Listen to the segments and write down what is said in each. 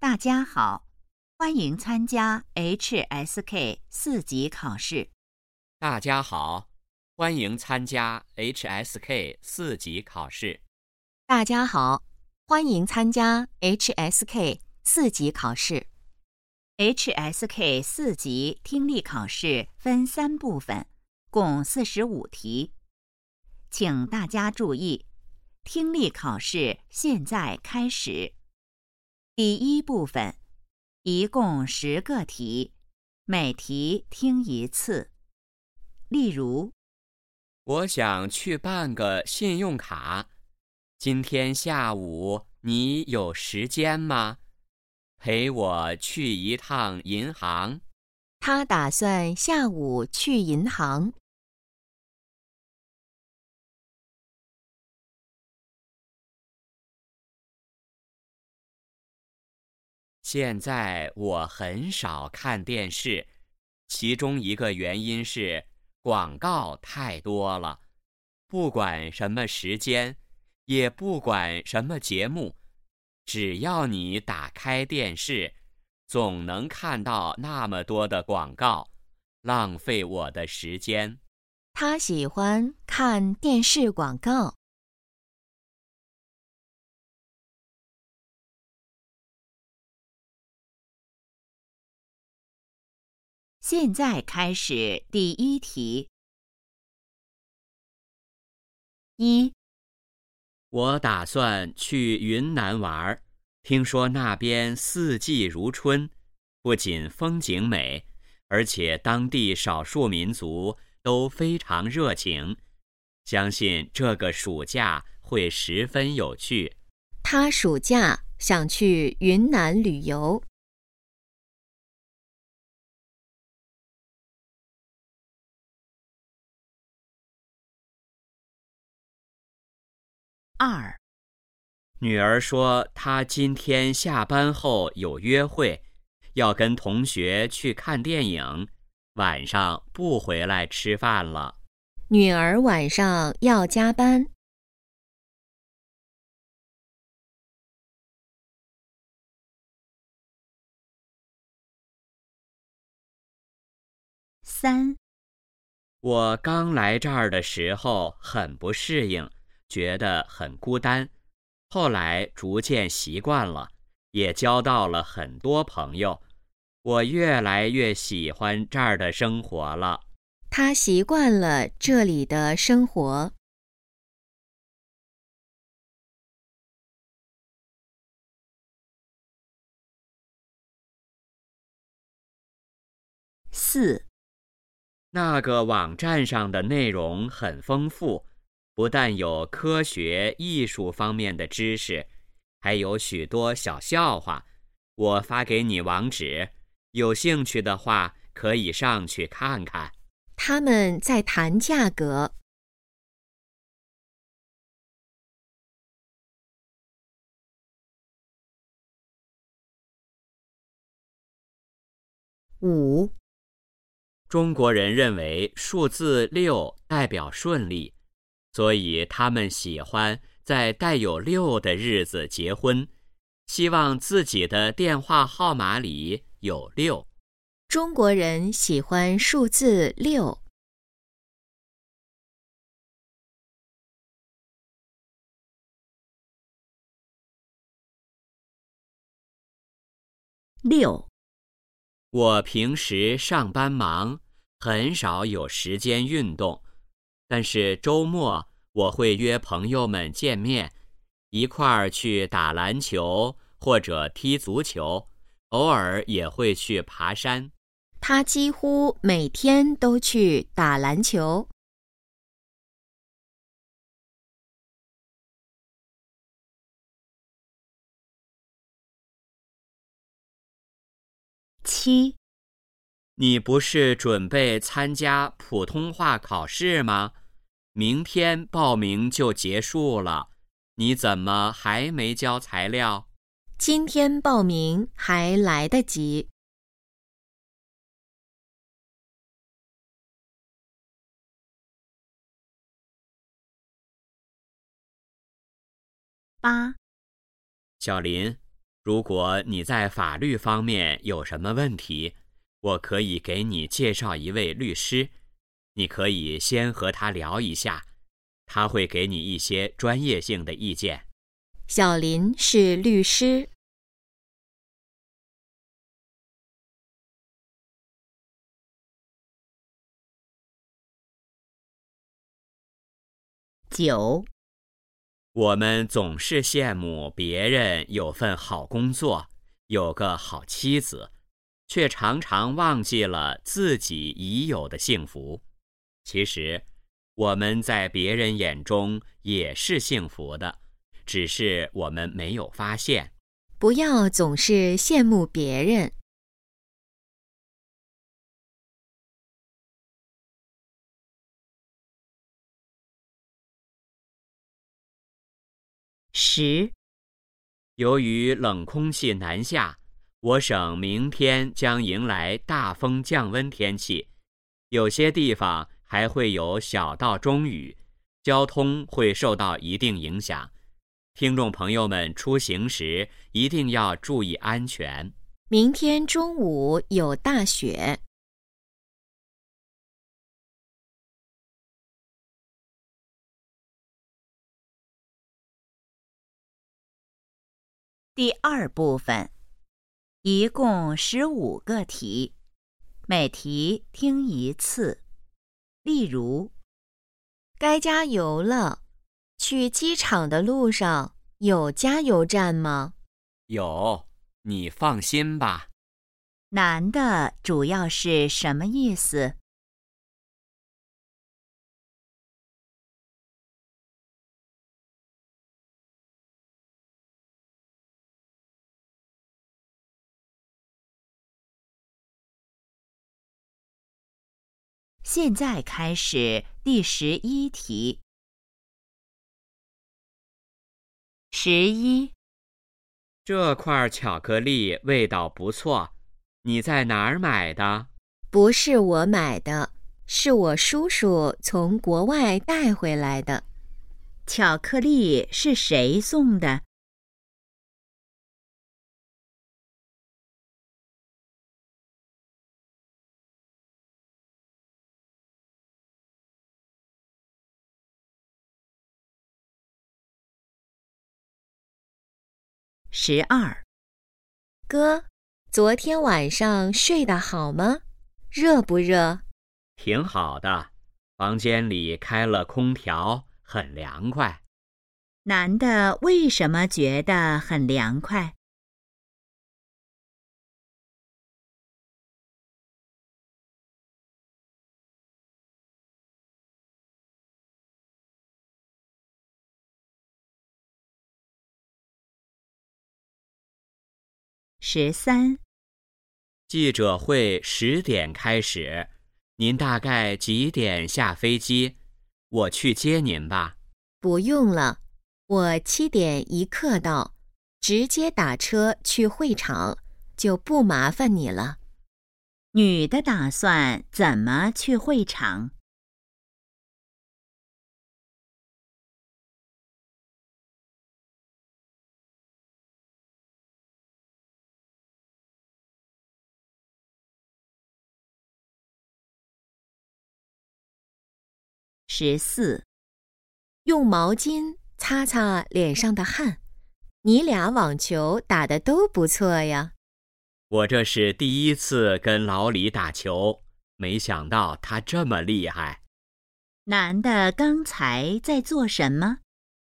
大家好，欢迎参加 HSK 4级考试。 大家好，欢迎参加 HSK 4级考试。 大家好，欢迎参加 HSK 4级考试。 HSK 4级听力考试分3部分，共45题。请大家注意，听力考试现在开始。第一部分，一共10个题，每题听1次。例如， 我想去办个信用卡，今天下午你有时间吗？陪我去一趟银行。 他打算下午去银行。 现在我很少看电视，其中一个原因是广告太多了。不管什么时间，也不管什么节目，只要你打开电视，总能看到那么多的广告，浪费我的时间。 他喜欢看电视广告。 现在开始第一题。1. 我打算去云南玩，听说那边四季如春，不仅风景美，而且当地少数民族都非常热情，相信这个暑假会十分有趣。 他暑假想去云南旅游。 2. 女儿说她今天下班后有约会，要跟同学去看电影，晚上不回来吃饭了。 女儿晚上要加班。 3. 我刚来这儿的时候很不适应，觉得很孤单，后来逐渐习惯了，也交到了很多朋友，我越来越喜欢这儿的生活了。 他习惯了这里的生活。 4. 那个网站上的内容很丰富，不但有科学、艺术方面的知识，还有许多小笑话。我发给你网址，有兴趣的话可以上去看看。 他们在谈价格。5. 中国人认为数字6代表顺利，所以他们喜欢在带有6的日子结婚，希望自己的电话号码里有6。 中国人喜欢数字6。 6. 我平时上班忙，很少有时间运动，但是周末我会约朋友们见面，一块儿去打篮球或者踢足球，偶尔也会去爬山。 他几乎每天都去打篮球。 7. 你不是准备参加普通话考试吗？明天报名就结束了，你怎么还没交材料？ 今天报名还来得及。 8. 小林， 如果你在法律方面有什么问题，我可以给你介绍一位律师，你可以先和他聊一下，他会给你一些专业性的意见。 小林是律师。 9、 我们总是羡慕别人有份好工作，有个好妻子，却常常忘记了自己已有的幸福。其实，我们在别人眼中也是幸福的，只是我们没有发现。 不要总是羡慕别人。 10、 由于冷空气南下，我省明天将迎来大风降温天气，有些地方还会有小到中雨，交通会受到一定影响。听众朋友们出行时一定要注意安全。 明天中午有大雪。 第2部分，一共15个题，每题听1次。例如， 该加油了。去机场的路上有加油站吗？ 有，你放心吧。 男的主要是什么意思？现在开始第11题。11、 这块巧克力味道不错，你在哪儿买的？ 不是我买的，是我叔叔从国外带回来的。 巧克力是谁送的？12、 哥，昨天晚上睡得好吗？热不热？ 挺好的，房间里开了空调，很凉快。 男的为什么觉得很凉快？13、 记者会10点开始，您大概几点下飞机？我去接您吧。 不用了，我7点1刻到，直接打车去会场，就不麻烦你了。 女的打算怎么去会场？14、 用毛巾擦擦脸上的汗。你俩网球打得都不错呀。 我这是第1次跟老李打球，没想到他这么厉害。 男的刚才在做什么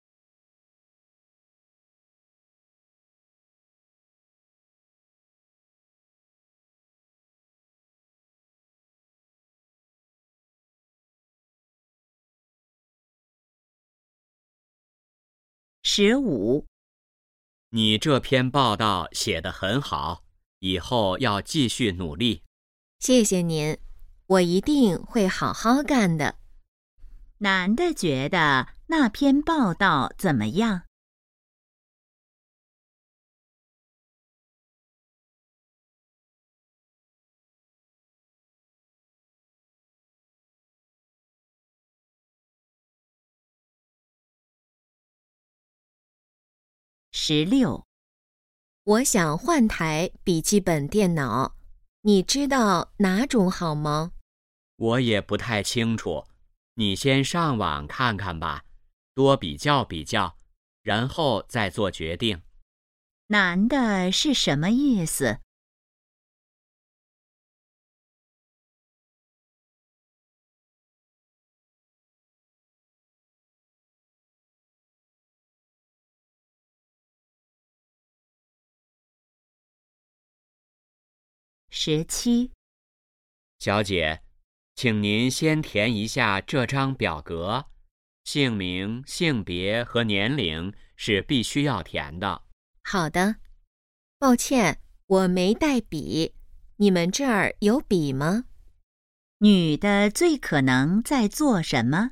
？15、 你这篇报道写得很好，以后要继续努力。 谢谢您，我一定会好好干的。 男的觉得那篇报道怎么样？16、 我想换台笔记本电脑，你知道哪种好吗？ 我也不太清楚，你先上网看看吧，多比较比较，然后再做决定。 难的是什么意思？17， 小姐，请您先填一下这张表格，姓名、性别和年龄是必须要填的。 好的。抱歉，我没带笔，你们这儿有笔吗？ 女的最可能在做什么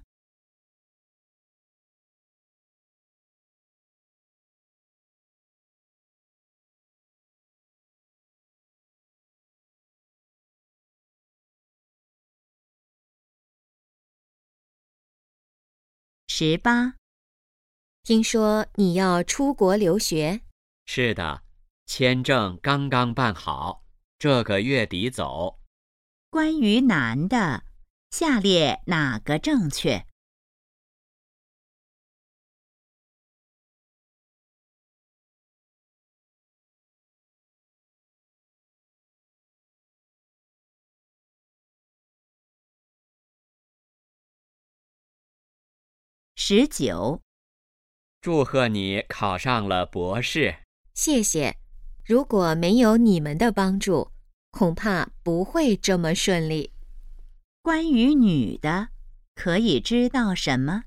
？18， 听说你要出国留学， 是的，签证刚刚办好，这个月底走。 关于男的，下列哪个正确？19， 祝贺你考上了博士。 谢谢。如果没有你们的帮助，恐怕不会这么顺利。 关于女的，可以知道什么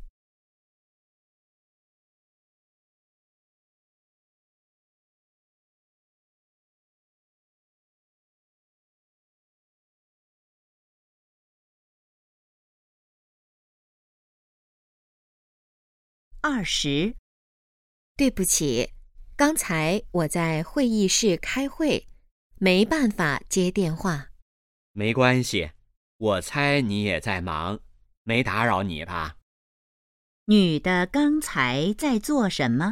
？20， 对不起，刚才我在会议室开会，没办法接电话。 没关系，我猜你也在忙，没打扰你吧？ 女的刚才在做什么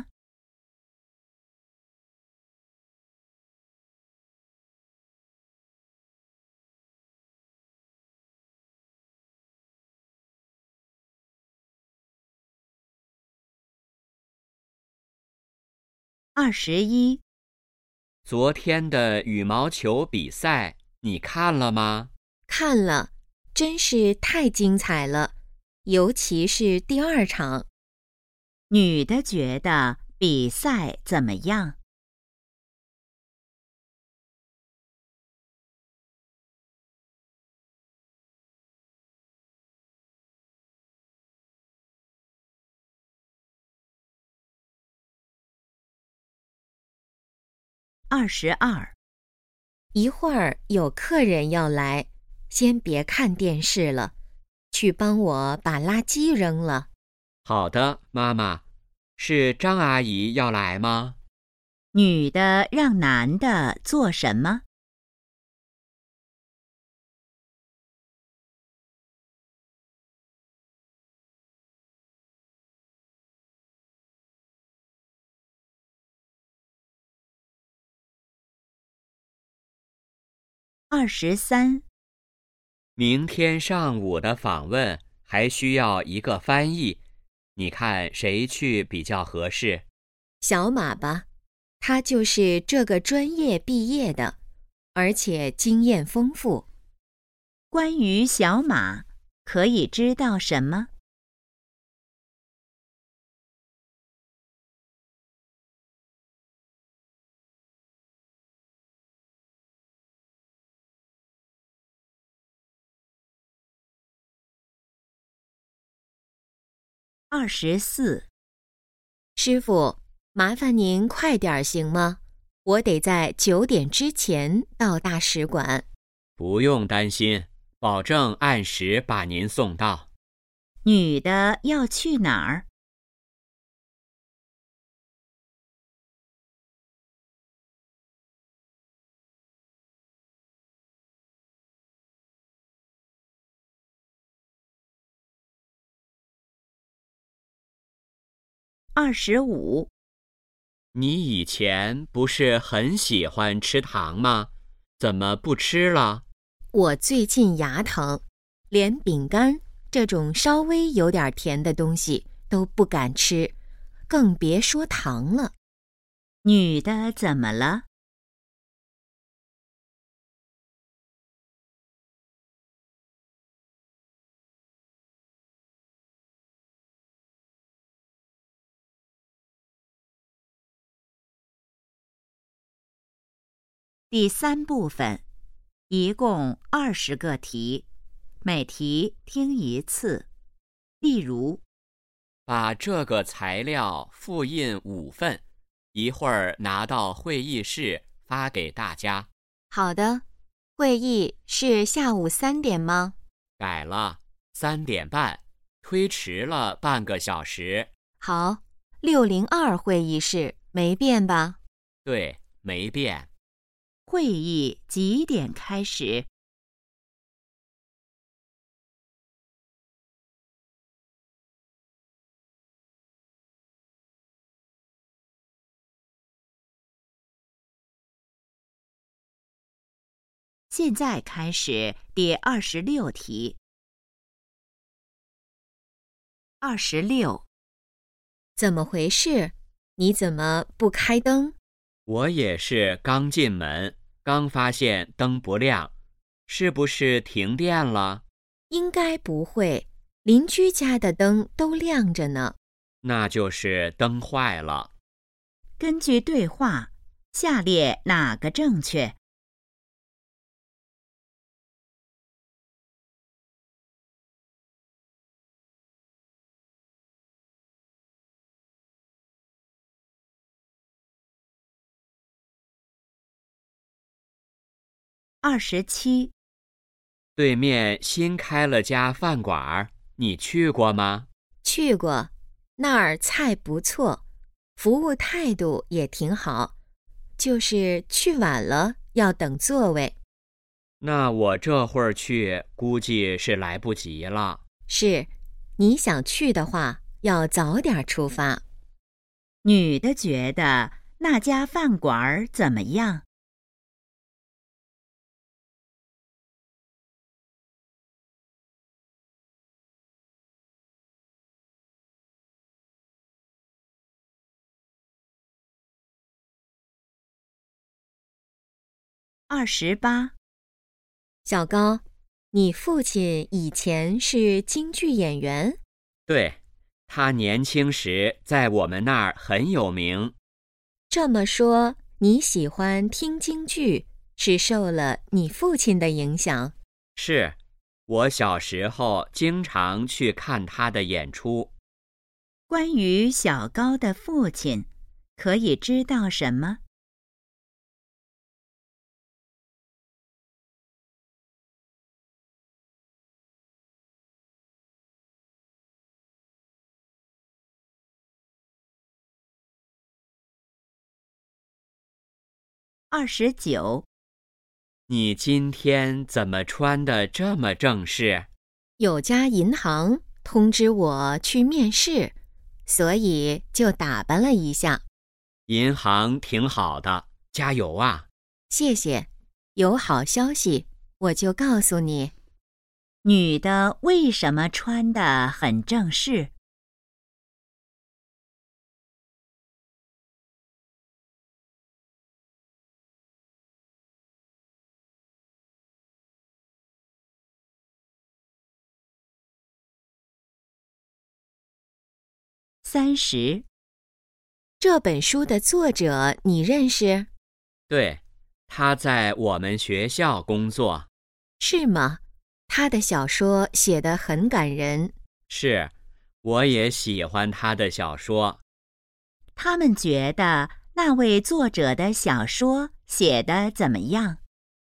？21， 昨天的羽毛球比赛你看了吗？ 看了，真是太精彩了，尤其是第2场。 女的觉得比赛怎么样？22， 一会儿有客人要来，先别看电视了，去帮我把垃圾扔了。 好的，妈妈。是张阿姨要来吗？ 女的让男的做什么？23， 明天上午的访问还需要一个翻译，你看谁去比较合适？ 小马吧，他就是这个专业毕业的，而且经验丰富。 关于小马，可以知道什么？24， 师傅，麻烦您快点儿行吗？我得在9点之前到大使馆。 不用担心，保证按时把您送到。 女的要去哪儿？25， 你以前不是很喜欢吃糖吗？怎么不吃了？ 我最近牙疼，连饼干这种稍微有点甜的东西都不敢吃，更别说糖了。 女的怎么了？第3部分，一共20个题，每题听1次。例如， 把这个材料复印5份，一会儿拿到会议室发给大家。 好的，会议是下午3点吗？ 改了，3点半，推迟了半个小时。 好，602会议室没变吧？ 对，没变。 会议几点开始？现在开始第26题。26， 怎么回事？你怎么不开灯？ 我也是刚进门，刚发现灯不亮，是不是停电了？ 应该不会，邻居家的灯都亮着呢。 那就是灯坏了。 根据对话，下列哪个正确？27， 对面新开了家饭馆，你去过吗？ 去过，那儿菜不错，服务态度也挺好，就是去晚了要等座位。 那我这会儿去，估计是来不及了。 是，你想去的话，要早点出发。 女的觉得那家饭馆怎么样？28， 小高，你父亲以前是京剧演员？ 对，他年轻时在我们那儿很有名。 这么说，你喜欢听京剧，是受了你父亲的影响？ 是，我小时候经常去看他的演出。 关于小高的父亲，可以知道什么？29， 你今天怎么穿得这么正式？ 有家银行通知我去面试，所以就打扮了一下。 银行挺好的，加油啊！ 谢谢，有好消息我就告诉你。 女的为什么穿得很正式？30， 这本书的作者你认识？ 对，他在我们学校工作。 是吗？他的小说写得很感人。 是，我也喜欢他的小说。 他们觉得那位作者的小说写得怎么样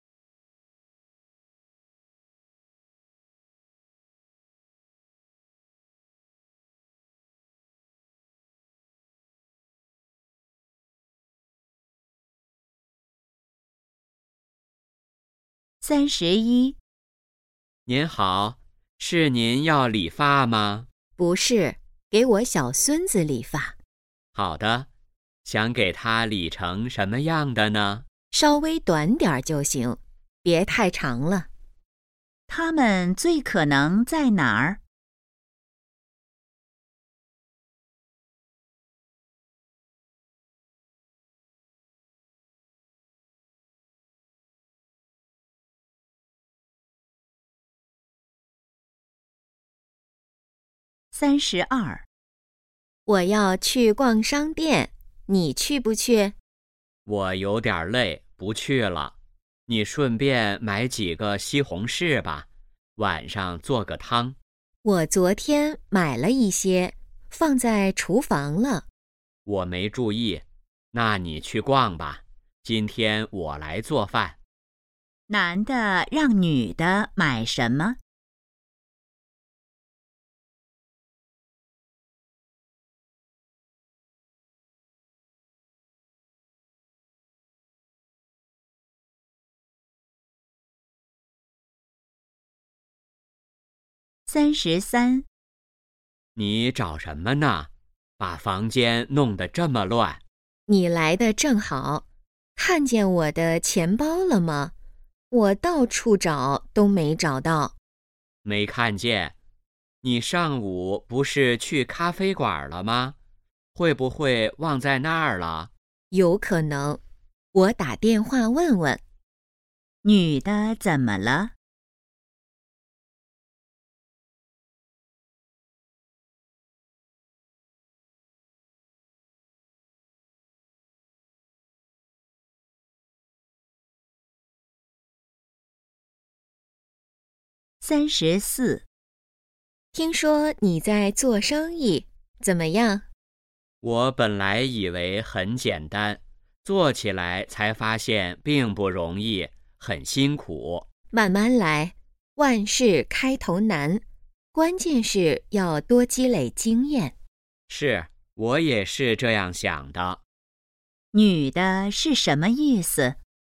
？31， 您好，是您要理发吗？ 不是，给我小孙子理发。 好的， 想给它理成什么样的呢？ 稍微短点儿就行，别太长了。 它们最可能在哪儿？32。 我要去逛商店，你去不去？ 我有点累，不去了。你顺便买几个西红柿吧，晚上做个汤。 我昨天买了一些，放在厨房了。 我没注意，那你去逛吧。今天我来做饭。 男的让女的买什么？33。 你找什么呢？把房间弄得这么乱。 你来的正好，看见我的钱包了吗？我到处找都没找到。 没看见。你上午不是去咖啡馆了吗？会不会忘在那儿了？ 有可能，我打电话问问。 女的怎么了？34。 听说你在做生意，怎么样？ 我本来以为很简单，做起来才发现并不容易，很辛苦。 慢慢来，万事开头难，关键是要多积累经验。 是，我也是这样想的。 女的是什么意思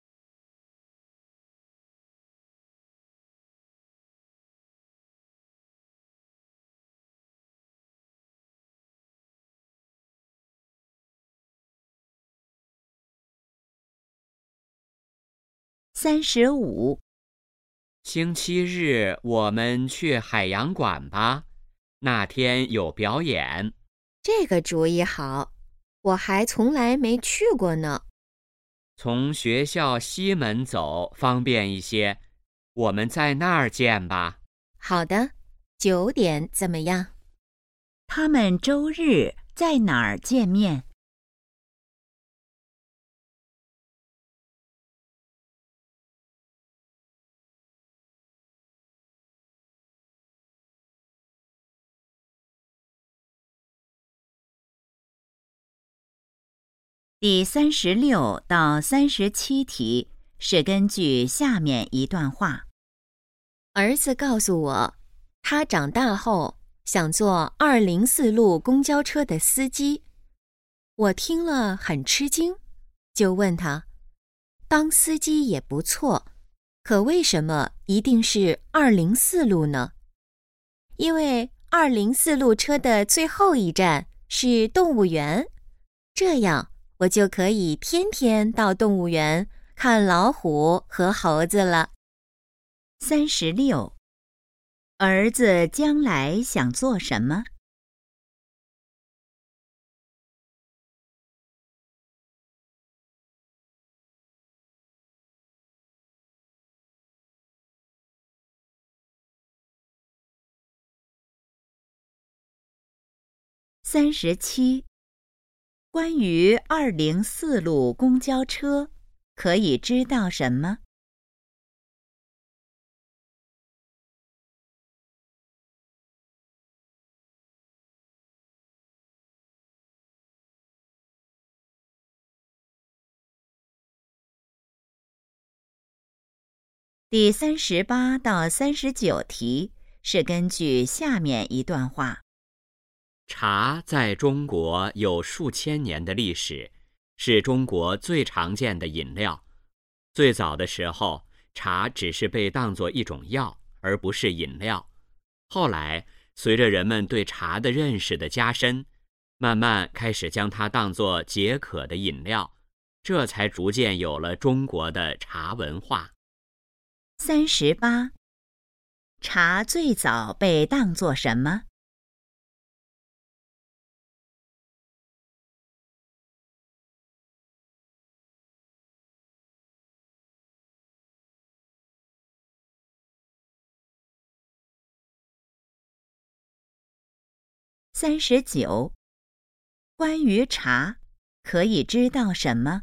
？35。 星期日我们去海洋馆吧，那天有表演。 这个主意好，我还从来没去过呢。 从学校西门走方便一些，我们在那儿见吧。 好的，9点怎么样？ 他们周日在哪儿见面第36到37题是根据下面一段话。 儿子告诉我，他长大后想做204路公交车的司机。我听了很吃惊，就问他，当司机也不错，可为什么一定是204路呢？因为204路车的最后一站是动物园，这样我就可以天天到动物园看老虎和猴子了。 36。儿子将来想做什么？37。关于204路公交车，可以知道什么第38到39题是根据下面一段话。 茶在中国有数千年的历史，是中国最常见的饮料。最早的时候，茶只是被当作一种药，而不是饮料。后来，随着人们对茶的认识的加深， 慢慢开始将它当作解渴的饮料，这才逐渐有了中国的茶文化。 38. 茶最早被当作什么？39. 关于茶，可以知道什么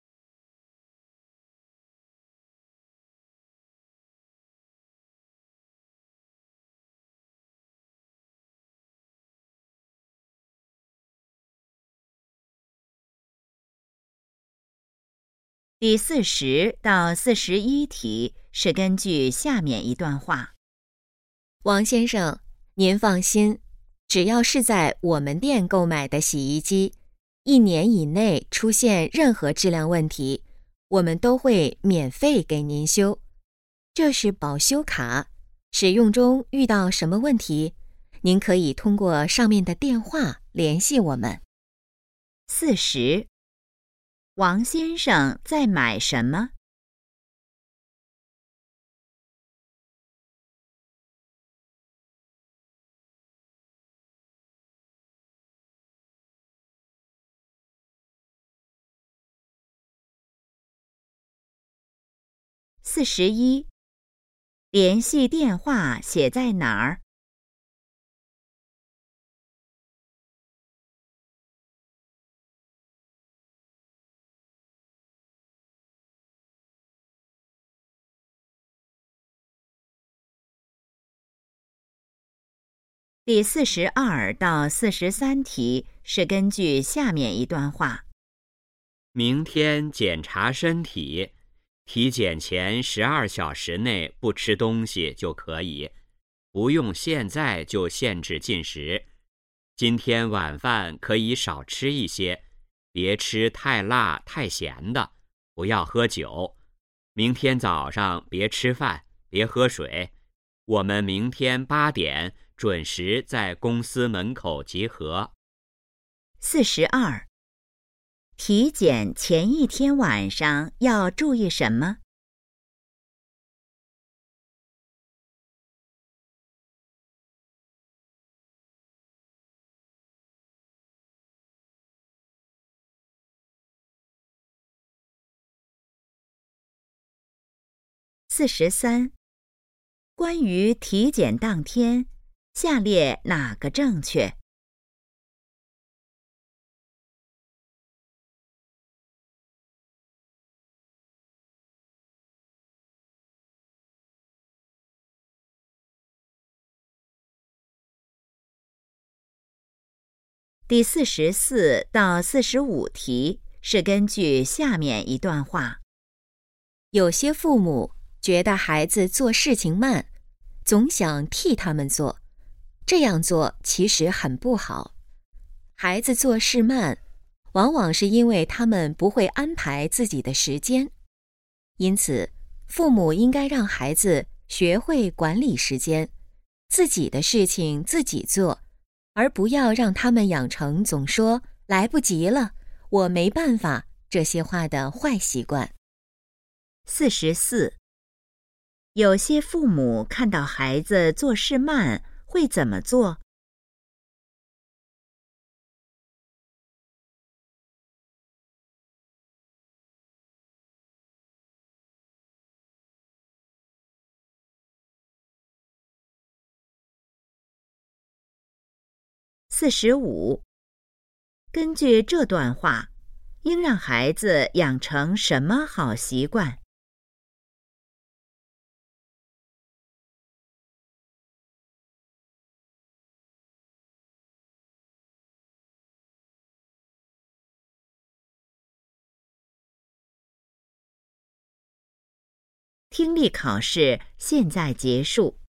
？第40到41题是根据下面一段话。 王先生，您放心，只要是在我们店购买的洗衣机，1年以内出现任何质量问题，我们都会免费给您修。这是保修卡，使用中遇到什么问题，您可以通过上面的电话联系我们。 40. 王先生在买什么？41. 联系电话写在哪儿第42到43题是根据下面一段话。 明天检查身体，体检前12小时内不吃东西就可以，不用现在就限制进食。今天晚饭可以少吃一些，别吃太辣太咸的，不要喝酒。明天早上别吃饭，别喝水。我们明天8点准时在公司门口集合。 42. 体检前一天晚上要注意什么？43. 关于体检当天，下列哪个正确第44到45题是根据下面一段话。 有些父母觉得孩子做事情慢，总想替他们做，这样做其实很不好。孩子做事慢，往往是因为他们不会安排自己的时间。因此，父母应该让孩子学会管理时间，自己的事情自己做，而不要让他们养成总说来不及了，我没办法这些话的坏习惯。 44. 有些父母看到孩子做事慢，会怎么做？45. 根据这段话，应让孩子养成什么好习惯听力考试现在结束。